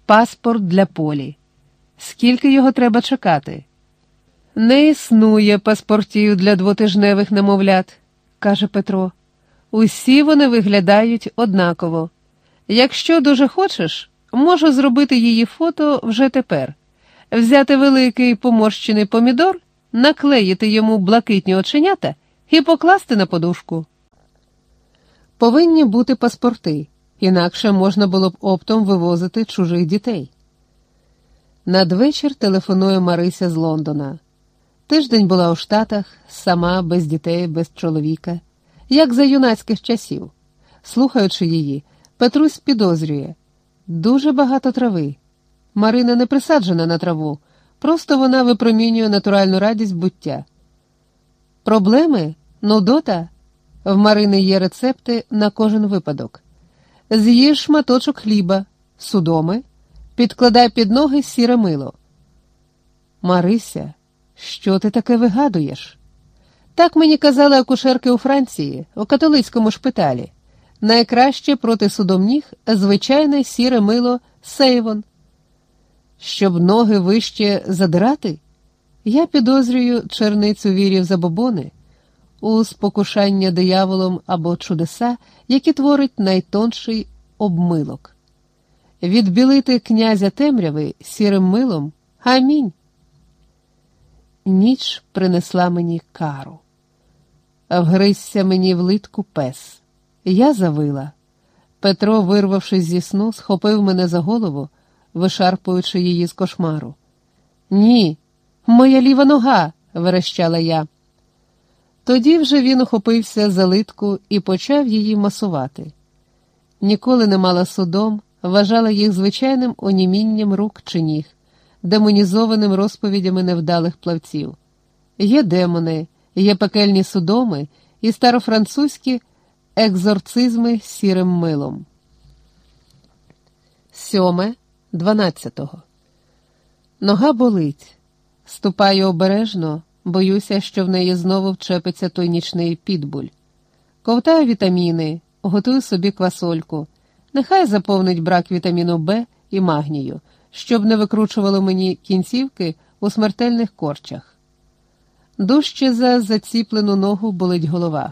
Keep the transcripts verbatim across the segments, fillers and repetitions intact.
паспорт для Полі. Скільки його треба чекати? Не існує паспортів для двотижневих немовлят, каже Петро. Усі вони виглядають однаково. Якщо дуже хочеш, можу зробити її фото вже тепер. Взяти великий поморщений помідор, наклеїти йому блакитні оченята і покласти на подушку. Повинні бути паспорти, інакше можна було б оптом вивозити чужих дітей. Надвечір телефонує Марися з Лондона. Тиждень була у Штатах, сама, без дітей, без чоловіка, як за юнацьких часів. Слухаючи її, Петрусь підозрює. Дуже багато трави. Марина не присаджена на траву, просто вона випромінює натуральну радість буття. Проблеми? Нудота? В Марини є рецепти на кожен випадок. З'їж шматочок хліба, судоми, підкладай під ноги сіре мило. Марися, що ти таке вигадуєш? Так мені казали акушерки у Франції, у католицькому шпиталі. Найкраще проти судомніг звичайне сіре мило Сейвон. Щоб ноги вище задирати? Я підозрюю черницю вірів забобони у спокушання дияволом або чудеса, які творить найтонший обмилок. Відбілити князя темряви сірим милом – амінь. Ніч принесла мені кару. Вгризся мені в литку пес. Я завила. Петро, вирвавшись зі сну, схопив мене за голову, вишарпуючи її з кошмару. «Ні, моя ліва нога!» – верещала я. Тоді вже він ухопився за литку і почав її масувати. Ніколи не мала судом, вважала їх звичайним онімінням рук чи ніг, демонізованим розповідями невдалих плавців. Є демони, є пекельні судоми і старофранцузькі екзорцизми сірим милом. Сьоме, дванадцятого. Нога болить. Ступаю обережно, боюся, що в неї знову вчепиться той нічний підбуль. Ковтаю вітаміни, готую собі квасольку. Нехай заповнить брак вітаміну Б і магнію, щоб не викручувало мені кінцівки у смертельних корчах. Дужче за заціплену ногу болить голова.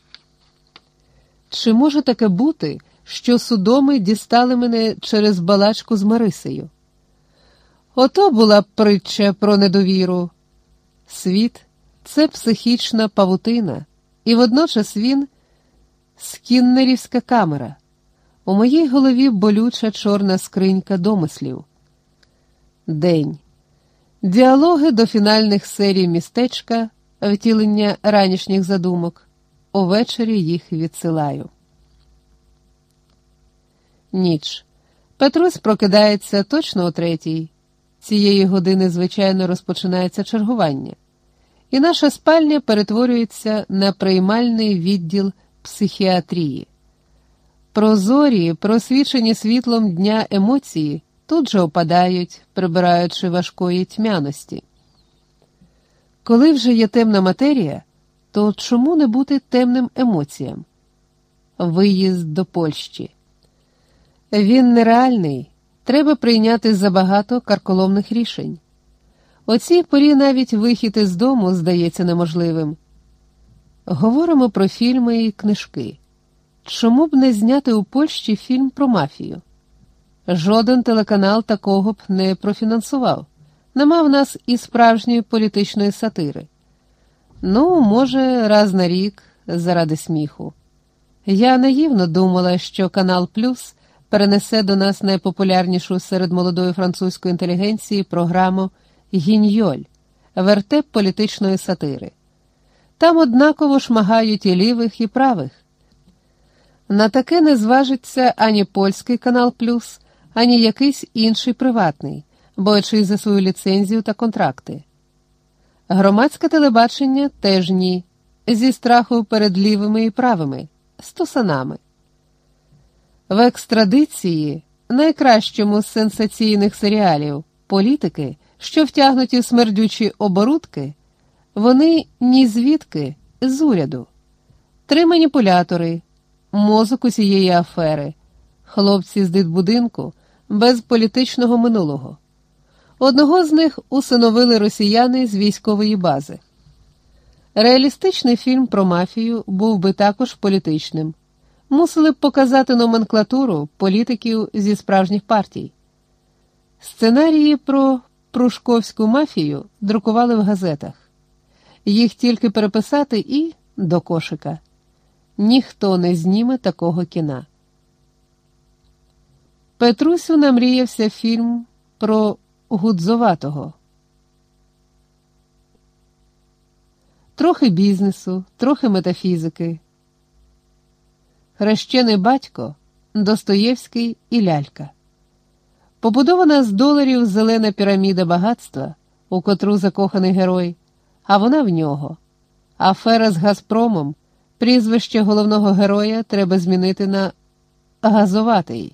Чи може таке бути, що судоми дістали мене через балачку з Марисею? Ото була притча про недовіру. Світ – це психічна павутина, і водночас він – скіннерівська камера. У моїй голові болюча чорна скринька домислів. День. Діалоги до фінальних серій «Містечка», втілення ранішніх задумок. Увечері їх відсилаю. Ніч. Петрусь прокидається точно о третій. Цієї години, звичайно, розпочинається чергування. І наша спальня перетворюється на приймальний відділ психіатрії. Прозорі, просвічені світлом дня емоції тут же опадають, прибираючи важкої тьмяності. Коли вже є темна матерія, то чому не бути темним емоціям? Виїзд до Польщі. Він нереальний, треба прийняти забагато карколомних рішень. О цій порі навіть вихід із дому здається неможливим. Говоримо про фільми і книжки. Чому б не зняти у Польщі фільм про мафію? Жоден телеканал такого б не профінансував. Нема в нас і справжньої політичної сатири. Ну, може, раз на рік, заради сміху. Я наївно думала, що Канал Плюс перенесе до нас найпопулярнішу серед молодої французької інтелігенції програму «Гіньоль» – вертеп політичної сатири. Там однаково шмагають і лівих, і правих. На таке не зважиться ані польський Канал Плюс, ані якийсь інший приватний, боячись за свою ліцензію та контракти. Громадське телебачення теж ні, зі страху перед лівими і правими, з тусанами. В екстрадиції, найкращому з сенсаційних серіалів, політики, що втягнуті в смердючі оборудки, вони ні звідки, з уряду. Три маніпулятори, мозок усієї афери, хлопці з дитбудинку, без політичного минулого. Одного з них усиновили росіяни з військової бази. Реалістичний фільм про мафію був би також політичним. Мусили б показати номенклатуру політиків зі справжніх партій. Сценарії про прушковську мафію друкували в газетах. Їх тільки переписати і до кошика. Ніхто не зніме такого кіна. Петрусю намріявся фільм про Гудзоватого. Трохи бізнесу, трохи метафізики. Хрещений батько, Достоєвський і лялька. Побудована з доларів зелена піраміда багатства, у котру закоханий герой, а вона в нього. Афера з Газпромом, прізвище головного героя треба змінити на Газоватий.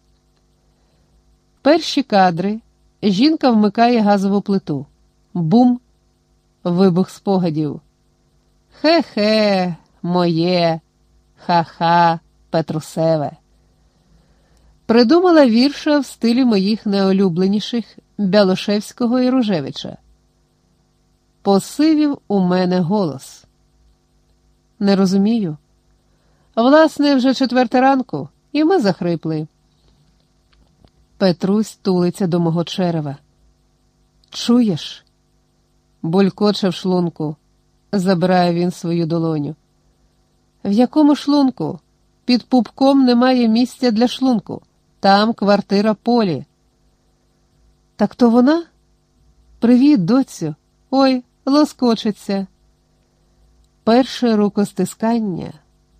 Перші кадри. Жінка вмикає газову плиту. Бум! Вибух спогадів. Хе-хе, моє, ха-ха, Петрусеве. Придумала вірша в стилі моїх найулюбленіших Бялошевського і Ружевича. Посивів у мене голос. Не розумію. Власне, вже четверта ранку, і ми захрипли. Петрусь тулиться до мого черева. Чуєш? Булькоче в шлунку. Забирає він свою долоню. В якому шлунку? Під пупком немає місця для шлунку. Там квартира Полі. Так то вона? Привіт, доцю. Ой, лоскочеться. Перше рукостискання,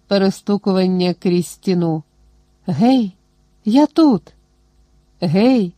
перестукування крізь стіну. Гей, я тут. Гей,